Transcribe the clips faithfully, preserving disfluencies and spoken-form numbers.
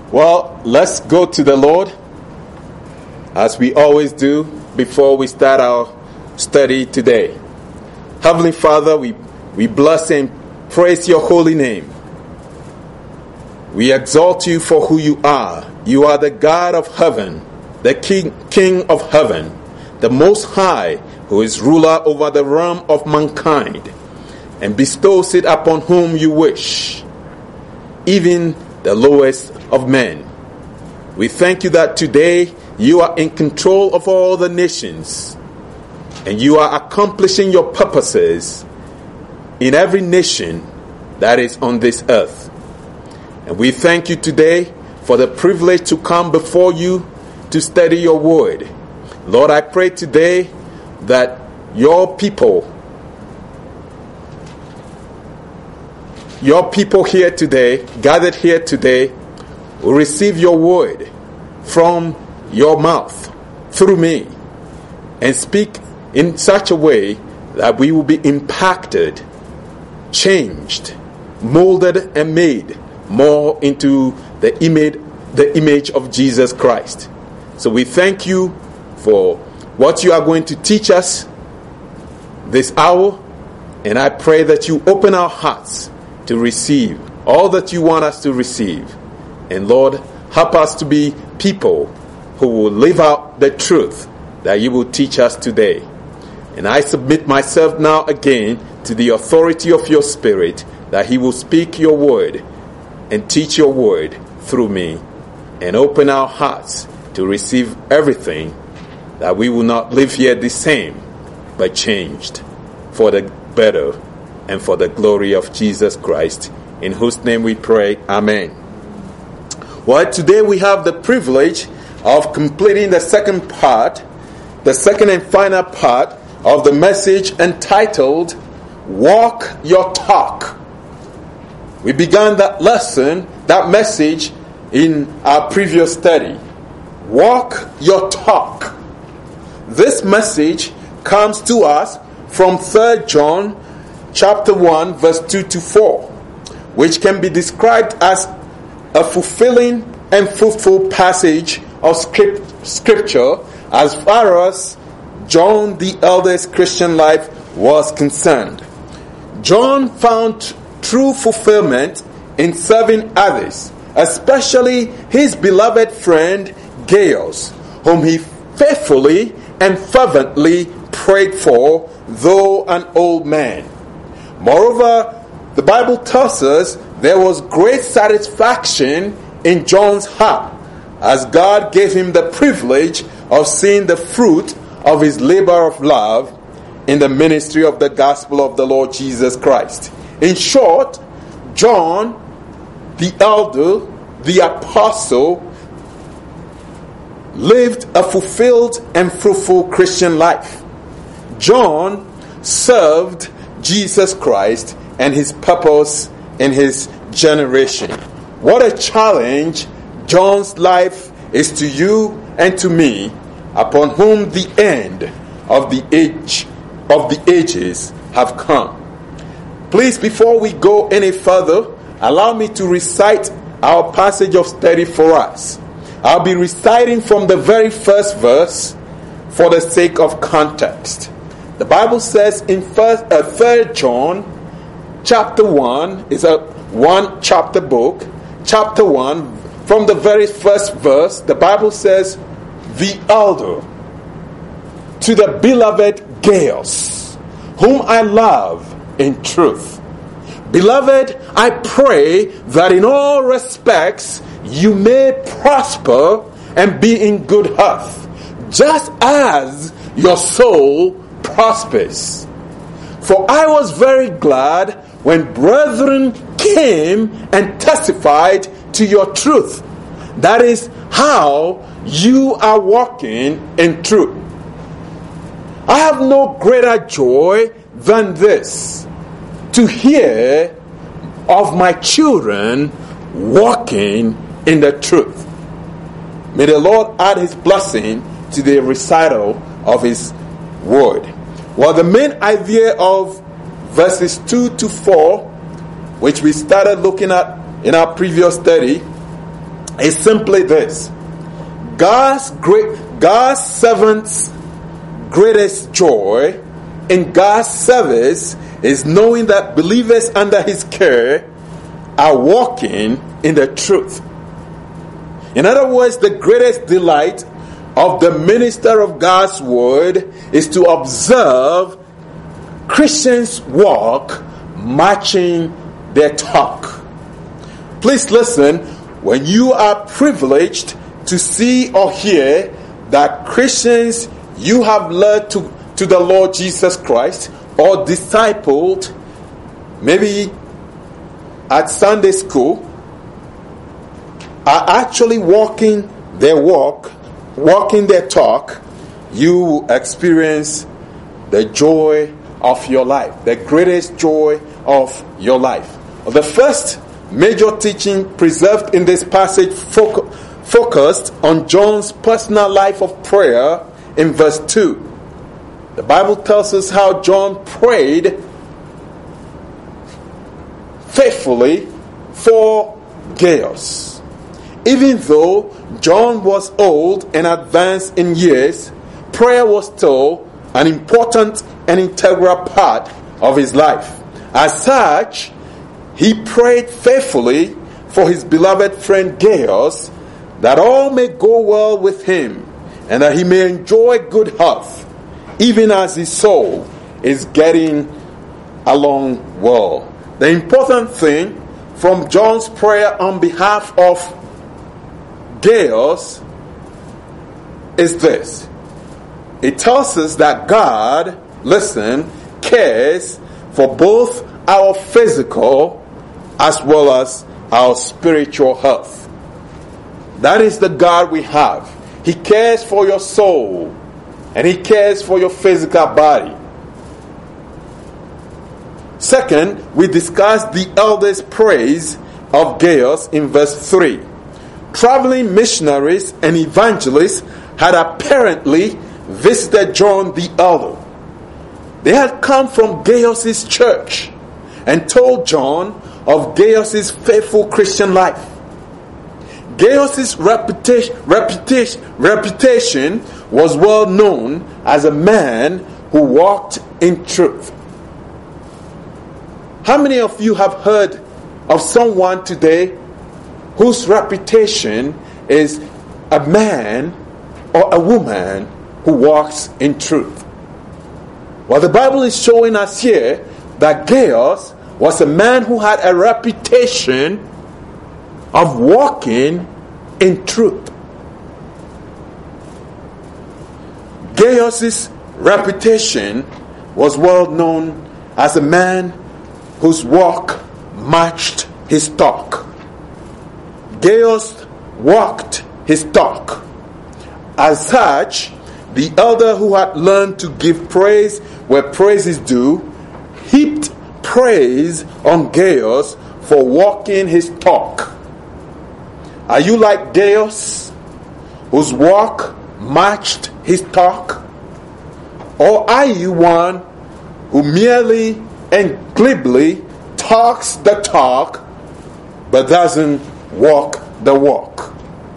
Well, let's go to the Lord, as we always do before we start our study today. Heavenly Father, we, we bless and praise your holy name. We exalt you for who you are. You are the God of heaven, the King, King of heaven, the Most High, who is ruler over the realm of mankind, and bestows it upon whom you wish, even the lowest of men. We thank you that today you are in control of all the nations, and you are accomplishing your purposes in every nation that is on this earth. And we thank you today for the privilege to come before you to study your word. Lord, I pray today that your people, your people here today, gathered here today, will receive your word from your mouth through me and speak in such a way that we will be impacted, changed, molded, and made more into the image, the image of Jesus Christ. So we thank you for what you are going to teach us this hour, and I pray that you open our hearts to receive all that you want us to receive. And Lord, help us to be people who will live out the truth that you will teach us today. And I submit myself now again to the authority of your Spirit, that he will speak your word and teach your word through me, and open our hearts to receive everything, that we will not live here the same, but changed for the better and for the glory of Jesus Christ, in whose name we pray. Amen. Well, today we have the privilege of completing the second part, the second and final part of the message entitled, Walk Your Talk. We began that lesson, that message, in our previous study. Walk your talk. This message comes to us from Third John chapter one, verse two to four, which can be described as a fulfilling and fruitful passage of script, scripture as far as John the Elder's Christian life was concerned. John found true fulfillment in serving others, especially his beloved friend Gaius, whom he faithfully and fervently prayed for, though an old man. Moreover, the Bible tells us there was great satisfaction in John's heart, as God gave him the privilege of seeing the fruit of his labor of love in the ministry of the gospel of the Lord Jesus Christ. In short, John, the elder, the apostle, lived a fulfilled and fruitful Christian life. John served Jesus Christ and his purpose in his generation. What a challenge John's life is to you and to me, upon whom the end of the age of the ages have come. Please, before we go any further, allow me to recite our passage of study for us. I'll be reciting from the very first verse for the sake of context. The Bible says in first, uh, Third John chapter one, is a one chapter book, chapter one, from the very first verse, the Bible says, the elder, to the beloved Gaius, whom I love in truth. Beloved, I pray that in all respects you may prosper and be in good health, just as your soul prospers. For I was very glad when brethren came and testified to your truth. That is how you are walking in truth. I have no greater joy than this, to hear of my children walking in the truth. May the Lord add his blessing to the recital of his word. Well, the main idea of verses two to four, which we started looking at in our previous study, is simply this. God's great, God's servants' greatest joy in God's service is knowing that believers under His care are walking in the truth. In other words, the greatest delight of the minister of God's word is to observe Christians' walk matching their talk. Please listen, when you are privileged to see or hear that Christians you have led to, to the Lord Jesus Christ or discipled, maybe at Sunday school, are actually walking their walk, walking their talk, you experience the joy of your life, the greatest joy of your life. The first major teaching preserved in this passage foc- focused on John's personal life of prayer in verse two. The Bible tells us how John prayed faithfully for Gaius. Even though John was old and advanced in years, prayer was still an important and integral part of his life. As such, he prayed faithfully for his beloved friend Gaius, that all may go well with him and that he may enjoy good health, even as his soul is getting along well. The important thing from John's prayer on behalf of Gaius is this. It tells us that God, listen, cares for both our physical as well as our spiritual health. That is the God we have. He cares for your soul and He cares for your physical body. Second, we discussed the elder's praise of Gaius in verse three. Traveling missionaries and evangelists had apparently visited John the elder. They had come from Gaius' church and told John of Gaius' faithful Christian life. Gaius' reputation, reputation, reputation was well known as a man who walked in truth. How many of you have heard of someone today whose reputation is a man or a woman who walks in truth? Well, the Bible is showing us here that Gaius was a man who had a reputation of walking in truth. Gaius' reputation was well known as a man whose walk matched his talk. Gaius walked his talk. As such, the elder who had learned to give praise where praise is due heaped praise on Gaius for walking his talk. Are you like Gaius, whose walk matched his talk? Or are you one who merely and glibly talks the talk but doesn't walk the walk?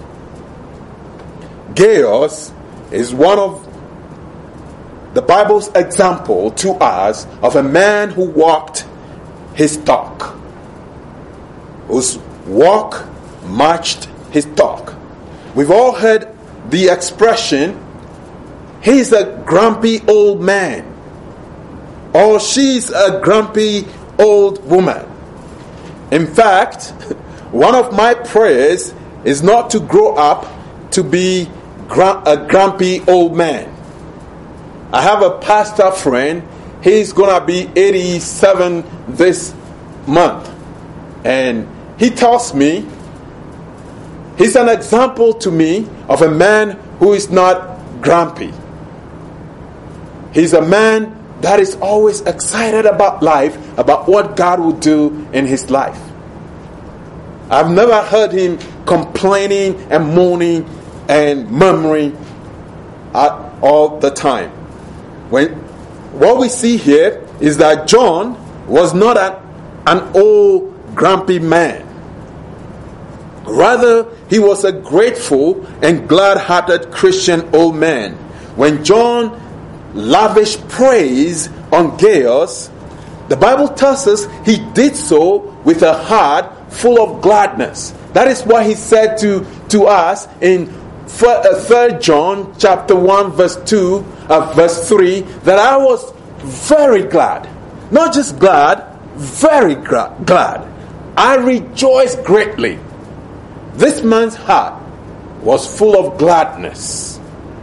Gaius is one of the Bible's example to us of a man who walked his talk, whose walk matched his talk. We've all heard the expression, he's a grumpy old man, or she's a grumpy old woman. In fact, one of my prayers is not to grow up to be a grumpy old man. I have a pastor friend, he's gonna be eighty-seven this month, and he tells me he's an example to me of a man who is not grumpy. He's a man that is always excited about life, about what God will do in his life. I've never heard him complaining and moaning and murmuring all the time. When what we see here is that John was not an, an old grumpy man. Rather, he was a grateful and glad-hearted Christian old man. When John lavished praise on Gaius, the Bible tells us he did so with a heart full of gladness. That is why he said to, to us in Third John chapter one verse two, uh, verse three, that I was very glad. Not just glad, very gra- glad. I rejoiced greatly. This man's heart was full of gladness.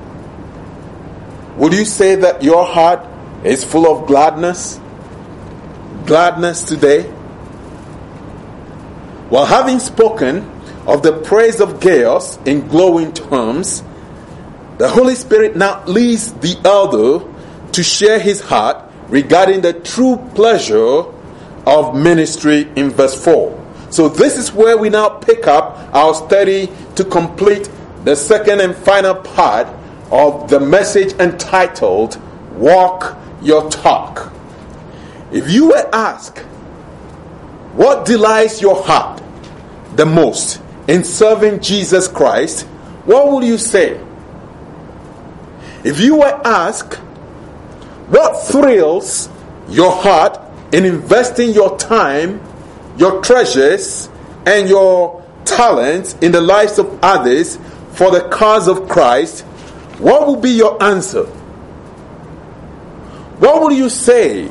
Would you say that your heart is full of gladness? Gladness today? Well, having spoken of the praise of Gaius in glowing terms, the Holy Spirit now leads the elder to share his heart regarding the true pleasure of ministry in verse four. So this is where we now pick up our study to complete the second and final part of the message entitled, Walk Your Talk. If you were asked, what delights your heart the most in serving Jesus Christ, what would you say? If you were asked, what thrills your heart in investing your time, your treasures, and your talents in the lives of others for the cause of Christ, what would be your answer? What would you say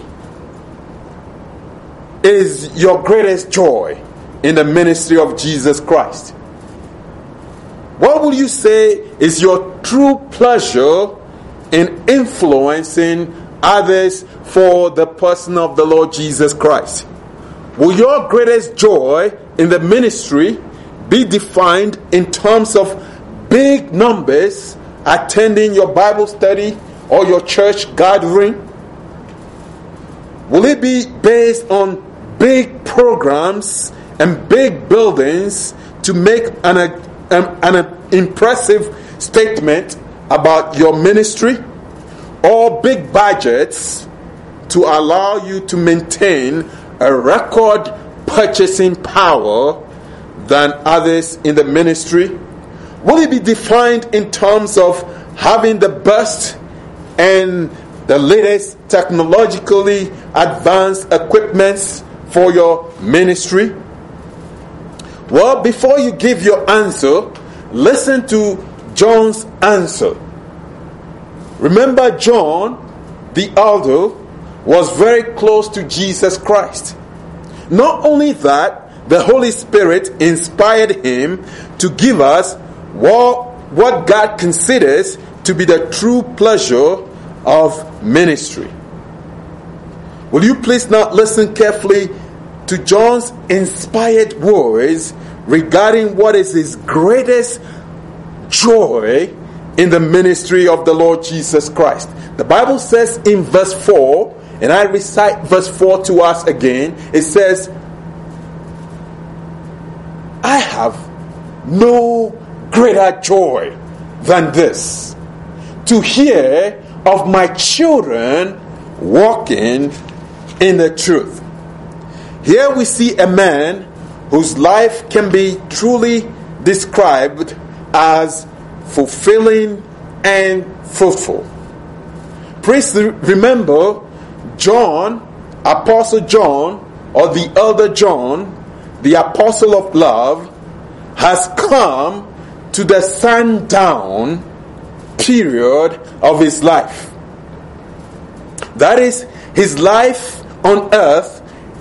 is your greatest joy in the ministry of Jesus Christ? What would you say is your true pleasure in influencing others for the person of the Lord Jesus Christ? Will your greatest joy in the ministry be defined in terms of big numbers attending your Bible study or your church gathering? Will it be based on big programs and big buildings to make an, an, an impressive statement about your ministry, or big budgets to allow you to maintain a record purchasing power than others in the ministry? Will it be defined in terms of having the best and the latest technologically advanced equipments for your ministry? Well, before you give your answer, listen to John's answer. Remember, John, the elder, was very close to Jesus Christ. Not only that, the Holy Spirit inspired him to give us what, what God considers to be the true pleasure of ministry. Will you please now listen carefully to John's inspired words regarding what is his greatest joy in the ministry of the Lord Jesus Christ. The Bible says in verse four, and I recite verse four to us again, it says, I have no greater joy than this, to hear of my children walking in the truth. Here we see a man whose life can be truly described as fulfilling and fruitful. Please remember, John, Apostle John, or the elder John, the apostle of love, has come to the sundown period of his life. That is, his life on earth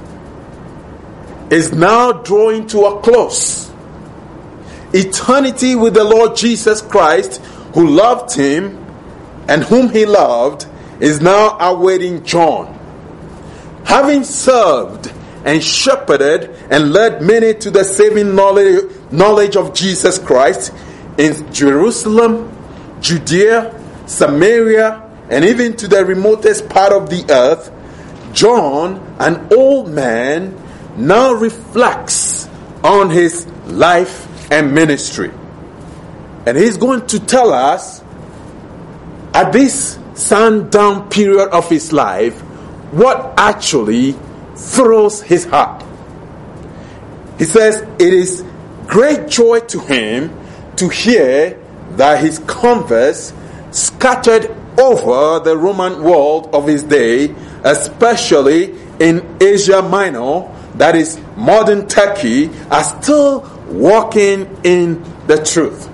is now drawing to a close. Eternity with the Lord Jesus Christ, who loved him and whom he loved, is now awaiting John. Having served and shepherded and led many to the saving knowledge, knowledge of Jesus Christ in Jerusalem, Judea, Samaria, and even to the remotest part of the earth, John, an old man, now reflects on his life and ministry. And he's going to tell us, at this sundown period of his life, what actually thrills his heart. He says it is great joy to him to hear that his converts scattered over the Roman world of his day, especially in Asia Minor, that is modern Turkey, are still walking in the truth.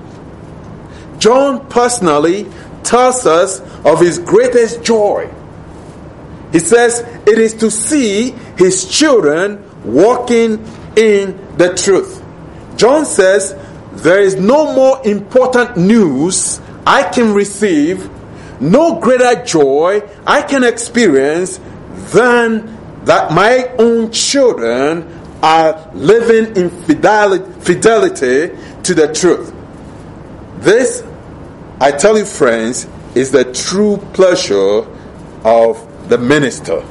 John personally tells us of his greatest joy. He says it is to see his children walking in the truth. John says there is no more important news I can receive, no greater joy I can experience than that my own children are living in fidelity, fidelity to the truth. This, I tell you friends, is the true pleasure of the minister.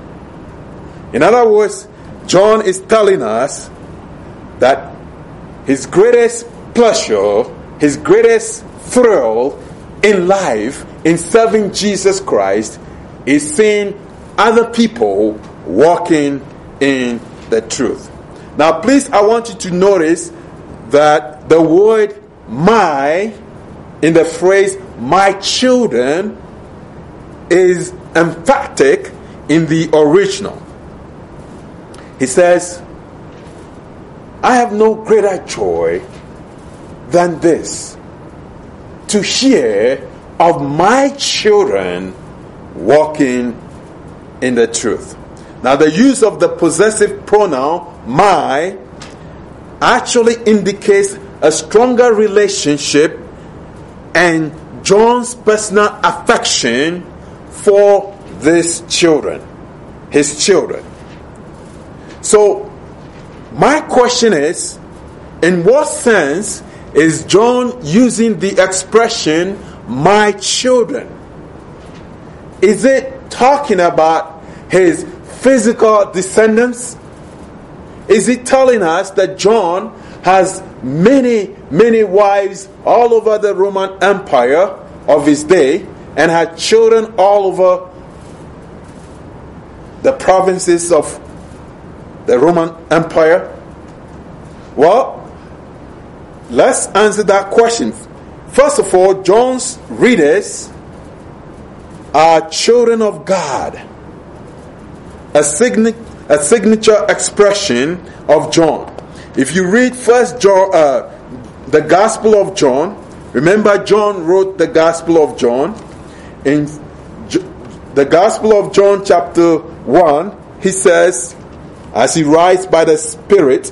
In other words, John is telling us that his greatest pleasure, his greatest thrill in life, in serving Jesus Christ, is seeing other people walking in the truth. Now, please, I want you to notice that the word my in the phrase my children is emphatic in the original. He says, I have no greater joy than this, to hear of my children walking in the truth. Now, the use of the possessive pronoun my actually indicates a stronger relationship and John's personal affection for these children, his children. So, my question is, in what sense is John using the expression my children? Is it talking about his physical descendants? Is it telling us that John has many, many wives all over the Roman Empire of his day and had children all over the provinces of the Roman Empire? Well, let's answer that question. First of all, John's readers are children of God. A, signi- a signature expression of John. If you read First John, uh, the Gospel of John, remember John wrote the Gospel of John. In J- the Gospel of John chapter one, he says, as he writes by the Spirit,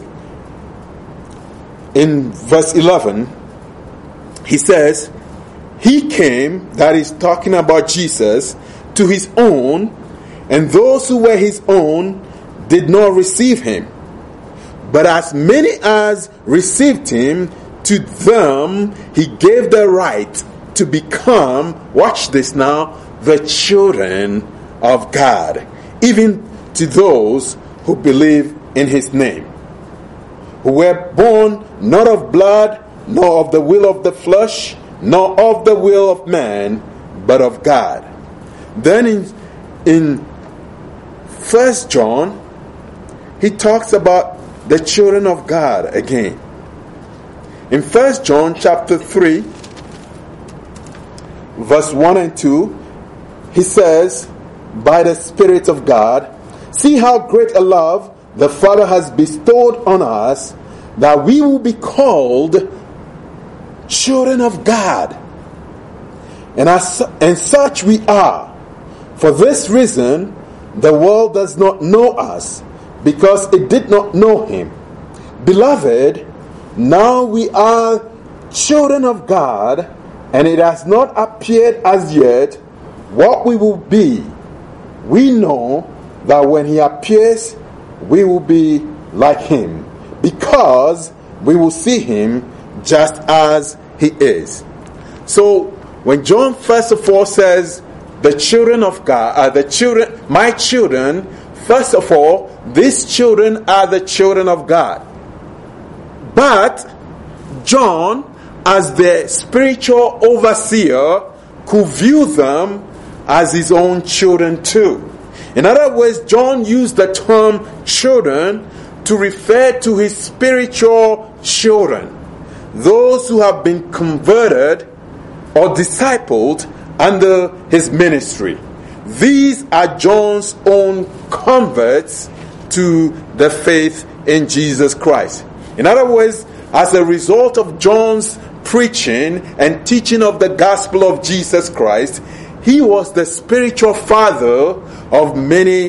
in verse eleven, he says, he came, that is talking about Jesus, to his own, and those who were his own did not receive him. But as many as received him, to them he gave the right to become, watch this now, the children of God, even to those who believe in his name, who were born not of blood, nor of the will of the flesh, nor of the will of man, but of God. Then in, in First John, he talks about the children of God again. In First John chapter three, verse one and two, he says, by the Spirit of God, see how great a love the Father has bestowed on us, that we will be called children of God. And, as, and such we are. For this reason, the world does not know us, because it did not know him. Beloved, now we are children of God, and it has not appeared as yet what we will be. We know that when he appears, we will be like him, because we will see him just as he is. So, when John first of all says, the children of God, are the children, my children, first of all, these children are the children of God. But John, as the spiritual overseer, could view them as his own children too. In other words, John used the term children to refer to his spiritual children, those who have been converted or discipled under his ministry. These are John's own converts to the faith in Jesus Christ. In other words, as a result of John's preaching and teaching of the gospel of Jesus Christ, he was the spiritual father of many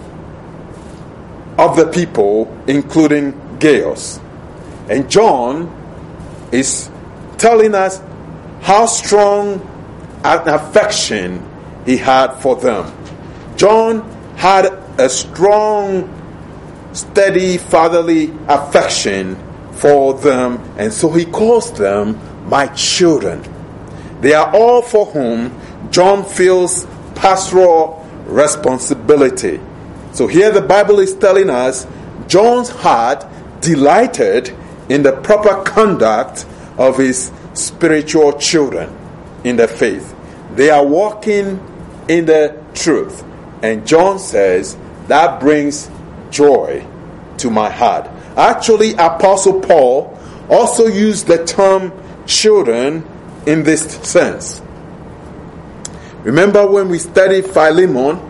of the people, including Gaius. And John is telling us how strong an affection he had for them. John had a strong, steady, fatherly affection for them, and so he calls them my children. They are all for whom John feels pastoral responsibility. So here the Bible is telling us John's heart delighted in the proper conduct of his spiritual children in the faith. They are walking in the truth. And John says, that brings joy to my heart. Actually, Apostle Paul also used the term children in this sense. Remember when we studied Philemon,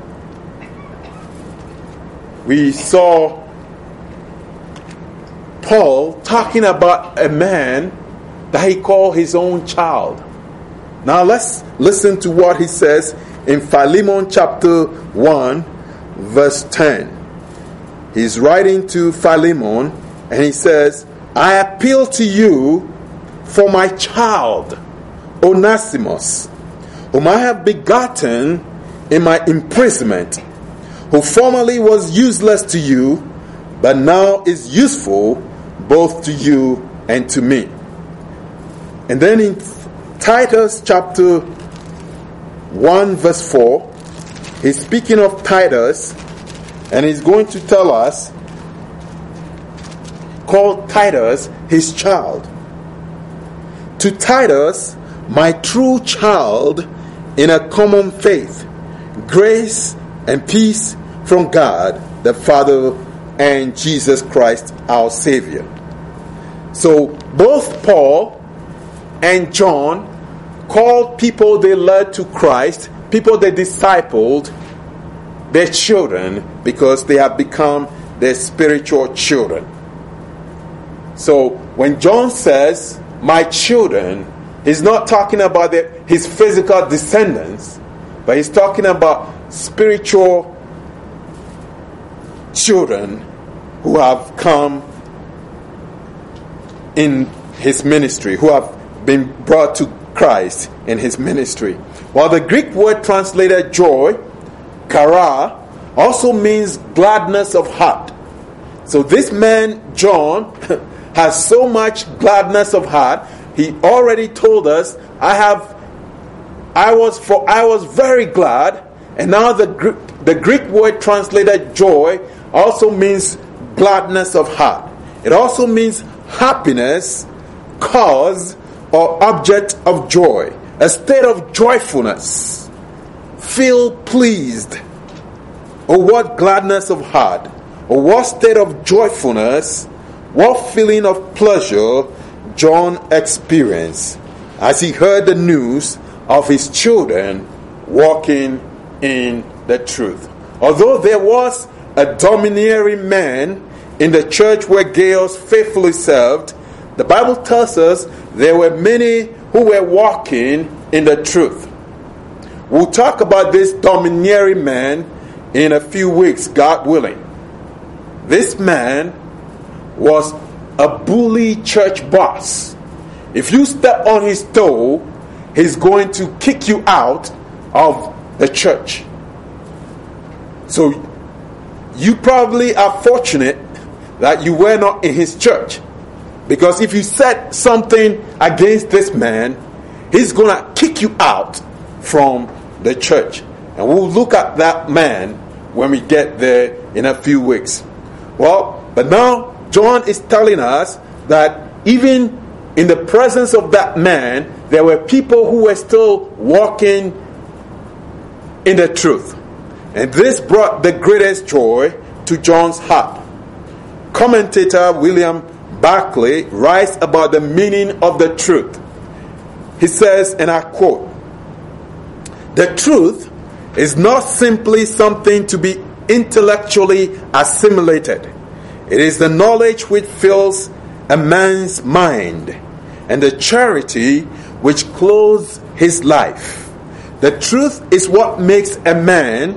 we saw Paul talking about a man that he called his own child. Now let's listen to what he says in Philemon chapter one, verse ten. He's writing to Philemon and he says, I appeal to you for my child, Onesimus, whom I have begotten in my imprisonment, who formerly was useless to you, but now is useful both to you and to me. And then in Titus chapter one, verse four, he's speaking of Titus, and he's going to tell us, call Titus his child. To Titus, my true child in a common faith, grace and peace from God the Father and Jesus Christ our Savior. So both Paul and John called people they led to Christ, people they discipled, their children, because they have become their spiritual children. So when John says, my children, he's not talking about the, his physical descendants, but he's talking about spiritual children who have come in his ministry, who have been brought to Christ in his ministry. While the Greek word translated joy, chara, also means gladness of heart. So this man, John, has so much gladness of heart. He already told us, I have, I was for, I was very glad. And now the the Greek word translated joy also means gladness of heart. It also means happiness, cause, or object of joy, a state of joyfulness. Feel pleased, or what gladness of heart, or what state of joyfulness, what feeling of pleasure John experienced as he heard the news of his children walking in the truth. Although there was a domineering man in the church where Gaius faithfully served, the Bible tells us there were many who were walking in the truth. We'll talk about this domineering man in a few weeks, God willing. This man was a bully church boss. If you step on his toe, he's going to kick you out of the church. So you probably are fortunate that you were not in his church, because if you said something against this man, he's going to kick you out from the church. And we'll look at that man when we get there in a few weeks. Well, but now John is telling us that even in the presence of that man, there were people who were still walking in the truth. And this brought the greatest joy to John's heart. Commentator William Barclay writes about the meaning of the truth. He says, and I quote, "The truth is not simply something to be intellectually assimilated. It is the knowledge which fills a man's mind and the charity which clothes his life. The truth is what makes a man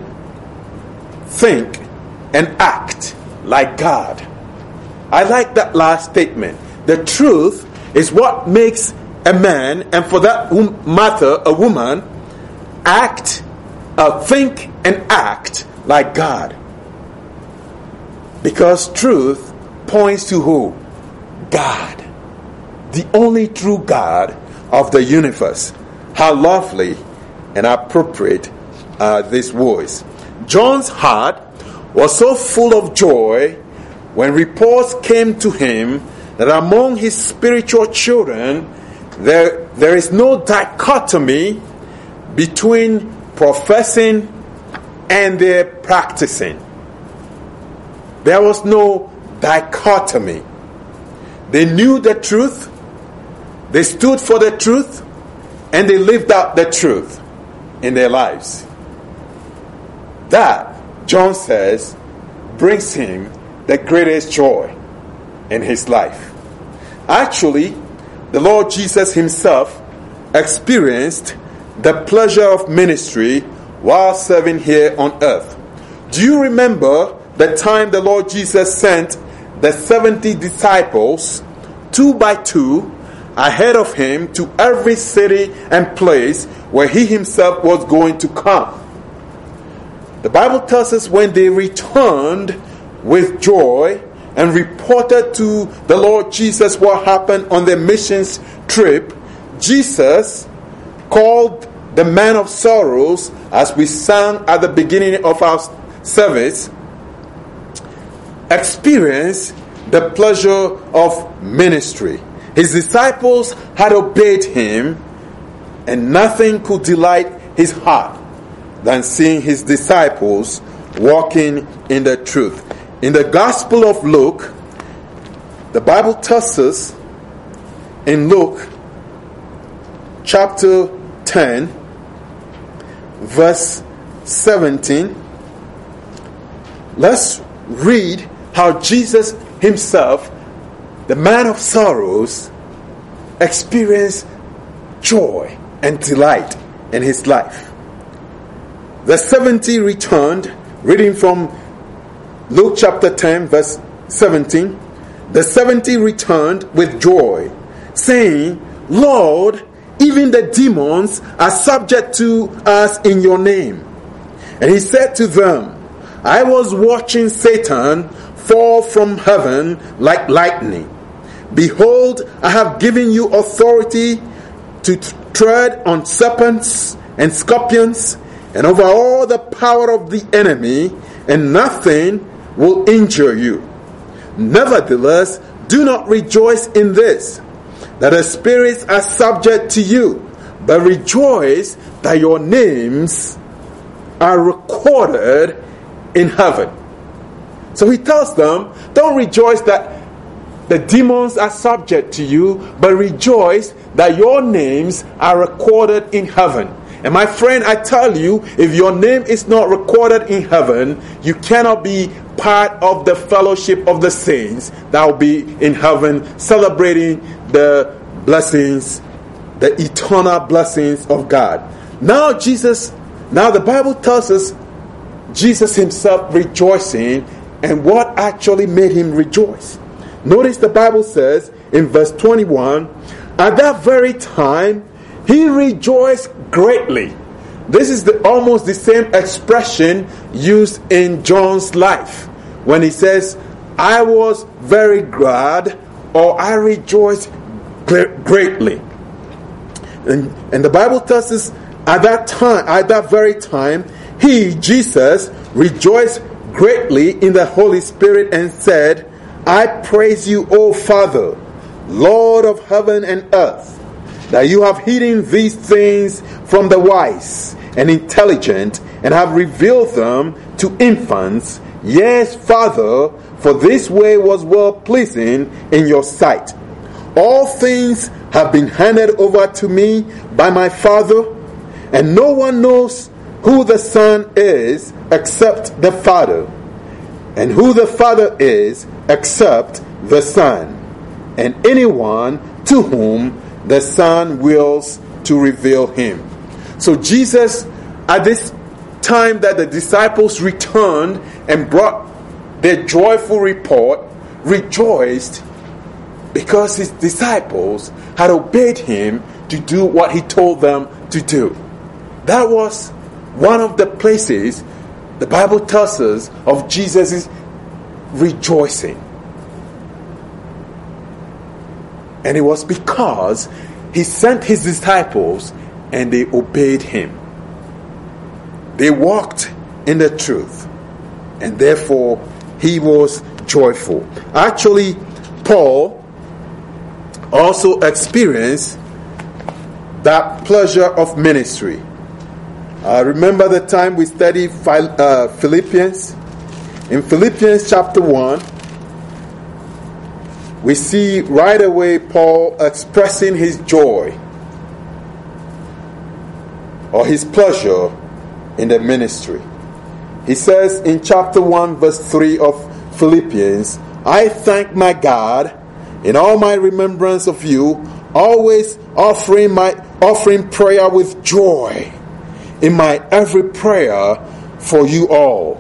think and act like God." I like that last statement. The truth is what makes a man, and for that matter, a woman, act, uh, think and act like God. Because truth points to who? God. The only true God of the universe. How lovely and appropriate are these words. John's heart was so full of joy when reports came to him that among his spiritual children there, there is no dichotomy between professing and their practicing. There was no dichotomy. They knew the truth, they stood for the truth, and they lived out the truth in their lives. That, John says, brings him the greatest joy in his life. Actually, the Lord Jesus himself experienced the pleasure of ministry while serving here on earth. Do you remember the time the Lord Jesus sent the seventy disciples, two by two, ahead of him to every city and place where he himself was going to come? The Bible tells us when they returned with joy and reported to the Lord Jesus what happened on their missions trip, Jesus called the man of sorrows, as we sang at the beginning of our service, experienced the pleasure of ministry. His disciples had obeyed him, and nothing could delight his heart than seeing his disciples walking in the truth. In the Gospel of Luke, the Bible tells us in Luke chapter ten, verse seventeen, let's read how Jesus himself, the man of sorrows, experienced joy and delight in his life. The seventy returned, reading from Luke chapter ten, verse seventeen. The seventy returned with joy, saying, "Lord, even the demons are subject to us in your name." And he said to them, "I was watching Satan fall from heaven like lightning. Behold, I have given you authority to tread on serpents and scorpions and over all the power of the enemy, and nothing will injure you. Nevertheless, do not rejoice in this, that the spirits are subject to you, but rejoice that your names are recorded in heaven." So he tells them, don't rejoice that the demons are subject to you, but rejoice that your names are recorded in heaven. And my friend, I tell you, if your name is not recorded in heaven, you cannot be part of the fellowship of the saints that will be in heaven, celebrating the blessings, the eternal blessings of God. Now Jesus, now the Bible tells us Jesus himself rejoicing, and what actually made him rejoice. Notice the Bible says in verse twenty-one, at that very time he rejoiced greatly. This is the, almost the same expression used in John's life when he says, I was very glad, or I rejoiced greatly. And, and the Bible tells us at that time, at that very time, he, Jesus, rejoiced greatly in the Holy Spirit and said, I praise you, O Father, Lord of heaven and earth, that you have hidden these things from the wise and intelligent and have revealed them to infants. Yes, Father, for this way was well-pleasing in your sight. All things have been handed over to me by my Father, and no one knows who the Son is except the Father, and who the Father is except the Son, and anyone to whom the Son wills to reveal him. So Jesus, at this time that the disciples returned and brought their joyful report, rejoiced because his disciples had obeyed him to do what he told them to do. That was one of the places the Bible tells us of Jesus' rejoicing. And it was because he sent his disciples and they obeyed him. They walked in the truth, and therefore he was joyful. Actually, Paul also experienced that pleasure of ministry. Uh, remember the time we studied uh, Philippians? In Philippians chapter one, we see right away Paul expressing his joy or his pleasure in the ministry. He says in chapter one verse three of Philippians, I thank my God in all my remembrance of you, always offering my offering prayer with joy in my every prayer for you all.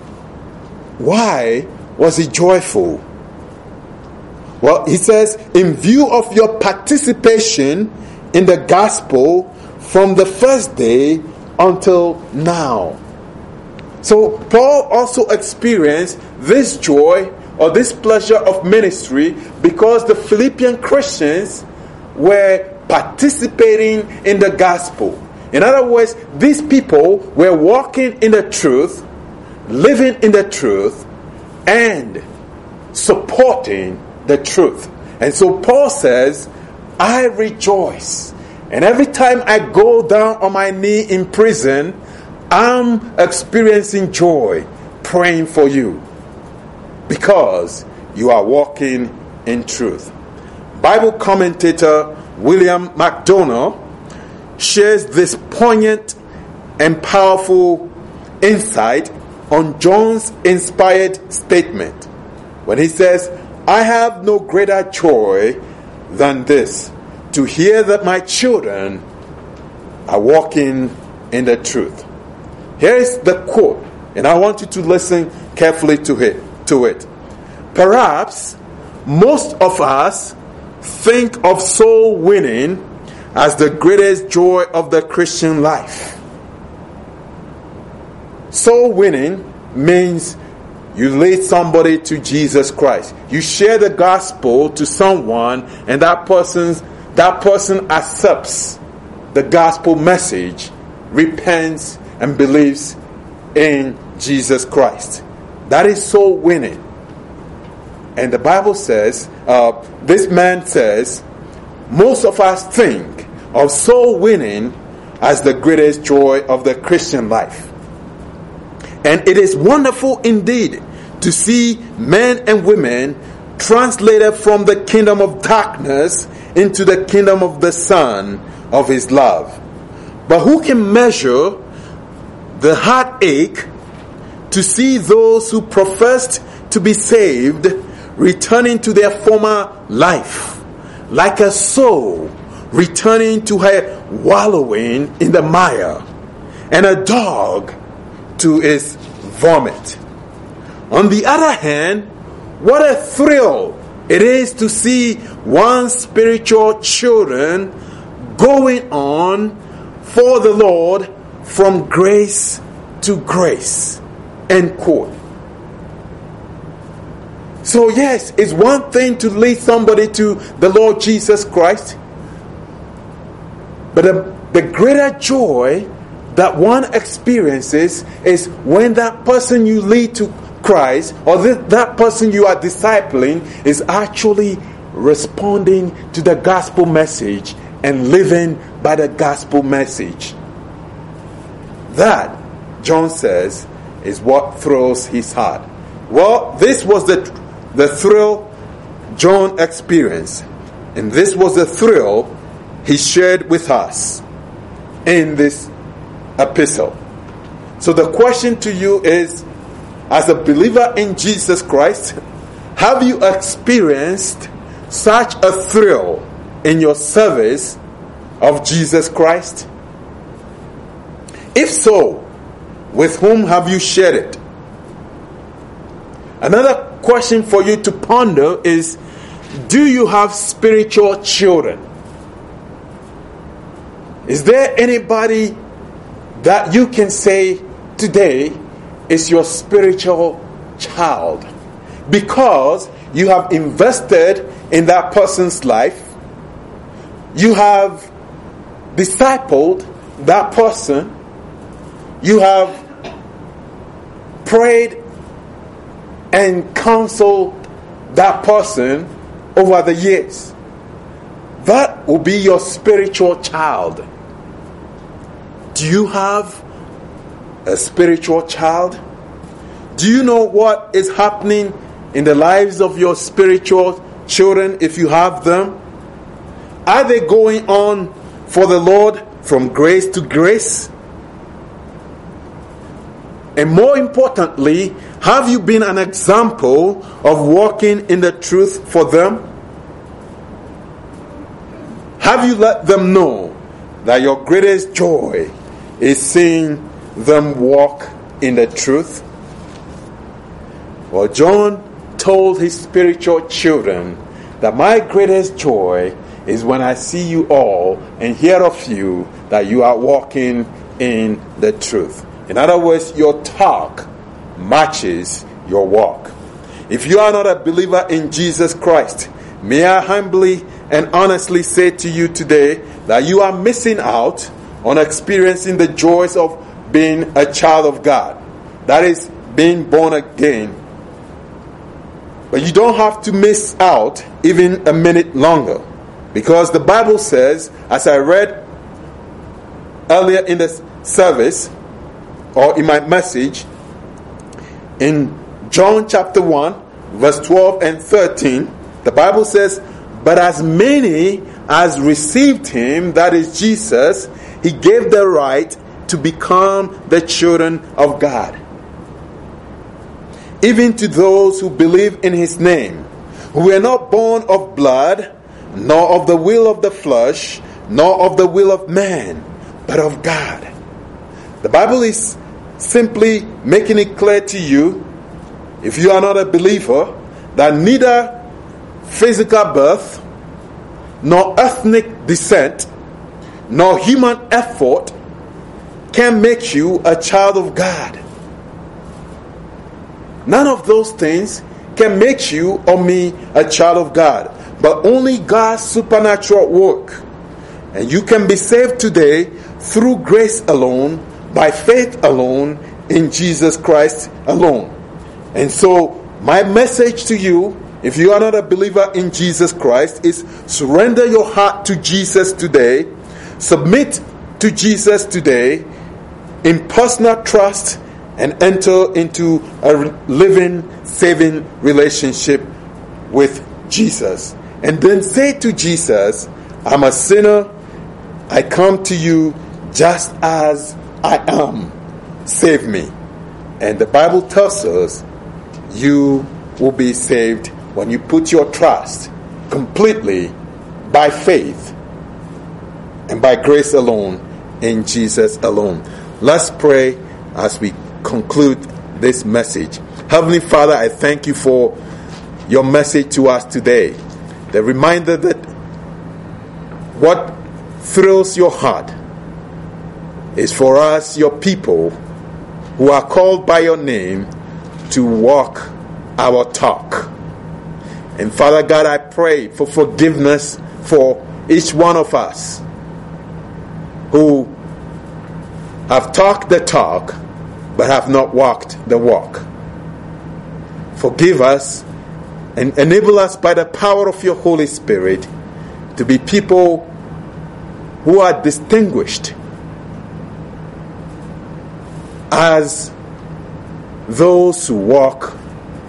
Why was he joyful? Well, he says, in view of your participation in the gospel from the first day until now. So Paul also experienced this joy or this pleasure of ministry because the Philippian Christians were participating in the gospel. In other words, these people were walking in the truth, living in the truth, and supporting the truth. And so Paul says, I rejoice. And every time I go down on my knee in prison, I'm experiencing joy, praying for you, because you are walking in truth. Bible commentator William MacDonald shares this poignant and powerful insight on John's inspired statement when he says, I have no greater joy than this, to hear that my children are walking in the truth. Here is the quote, and I want you to listen carefully to it. To it. Perhaps most of us think of soul winning as the greatest joy of the Christian life. Soul winning means you lead somebody to Jesus Christ. You share the gospel to someone, and that person's that person accepts the gospel message, repents, and believes in Jesus Christ. That is soul winning. And the Bible says, uh, this man says, most of us think of soul winning as the greatest joy of the Christian life. And it is wonderful indeed to see men and women translated from the kingdom of darkness into the kingdom of the Son of his love. But who can measure the heartache to see those who professed to be saved returning to their former life, like a soul returning to her wallowing in the mire, and a dog to its vomit? On the other hand, what a thrill it is to see one's spiritual children going on for the Lord from grace to grace. End quote. So yes, it's one thing to lead somebody to the Lord Jesus Christ, but the, the greater joy that one experiences is when that person you lead to Christ, or that, that person you are discipling, is actually responding to the gospel message and living by the gospel message. That, John says, is what thrills his heart. Well, this was the, the thrill John experienced. And this was the thrill he shared with us in this epistle. So the question to you is, as a believer in Jesus Christ, have you experienced such a thrill in your service of Jesus Christ? If so, with whom have you shared it? Another question for you to ponder is, do you have spiritual children? Is there anybody that you can say today is your spiritual child? Because you have invested in that person's life. You have discipled that person. You have prayed and counseled that person over the years. That will be your spiritual child. Do you have a spiritual child? Do you know what is happening in the lives of your spiritual children if you have them? Are they going on for the Lord from grace to grace? And more importantly, have you been an example of walking in the truth for them? Have you let them know that your greatest joy is seeing them walk in the truth? Well, John told his spiritual children that my greatest joy is when I see you all and hear of you that you are walking in the truth. In other words, your talk matches your walk. If you are not a believer in Jesus Christ, may I humbly and honestly say to you today that you are missing out on experiencing the joys of being a child of God. That is, being born again. But you don't have to miss out even a minute longer. Because the Bible says, as I read earlier in the service, or in my message, in John chapter one, verse twelve and thirteen, the Bible says, but as many as received him, that is Jesus, he gave the right to become the children of God. Even to those who believe in his name, who were not born of blood, nor of the will of the flesh, nor of the will of man, but of God. The Bible is simply making it clear to you, if you are not a believer, that neither physical birth, nor ethnic descent, nor human effort can make you a child of God. None of those things can make you or me a child of God, but only God's supernatural work. And you can be saved today through grace alone, by faith alone, in Jesus Christ alone. And so, my message to you, if you are not a believer in Jesus Christ, is surrender your heart to Jesus today, submit to Jesus today in personal trust, and enter into a living, saving relationship with Jesus. And then say to Jesus, I'm a sinner, I come to you just as I am. Save me. And the Bible tells us you will be saved when you put your trust completely by faith and by grace alone in Jesus alone. Let's pray as we conclude this message. Heavenly Father, I thank you for your message to us today. The reminder that what thrills your heart is for us, your people, who are called by your name, to walk our talk. And Father God, I pray for forgiveness for each one of us who have talked the talk but have not walked the walk. Forgive us and enable us by the power of your Holy Spirit to be people who are distinguished as those who walk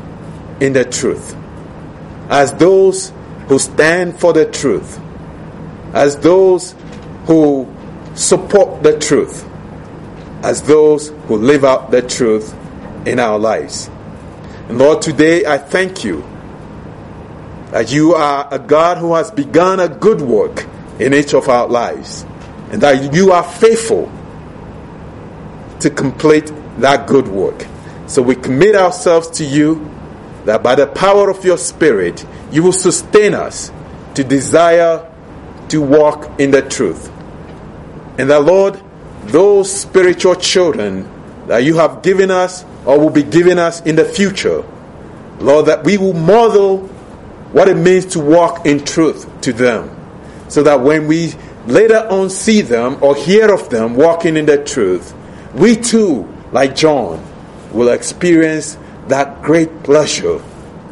in the truth, as those who stand for the truth, as those who support the truth, as those who live out the truth in our lives. And Lord, today I thank you that you are a God who has begun a good work in each of our lives, and that you are faithful to complete that good work. So we commit ourselves to you, that by the power of your Spirit, you will sustain us to desire to walk in the truth. And that, Lord, those spiritual children that you have given us or will be giving us in the future, Lord, that we will model what it means to walk in truth to them, so that when we later on see them or hear of them walking in the truth, we too, like John, will experience that great pleasure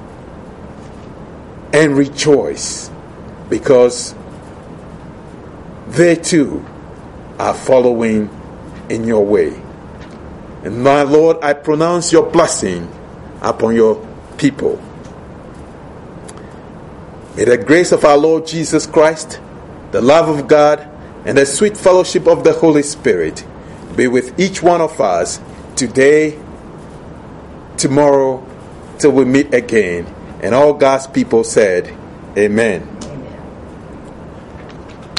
and rejoice, because they too are following in your way. And my Lord, I pronounce your blessing upon your people. May the grace of our Lord Jesus Christ, the love of God, and the sweet fellowship of the Holy Spirit be with each one of us today, tomorrow, till we meet again. And all God's people said, Amen.